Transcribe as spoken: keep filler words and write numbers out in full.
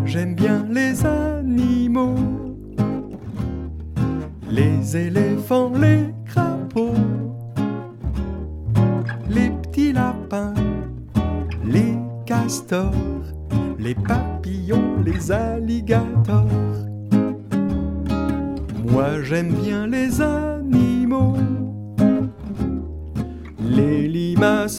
j'aime bien les animaux, les éléphants, les crapauds, les petits lapins, les castors, les papillons, les alligators. Moi j'aime bien les animaux, les limaces.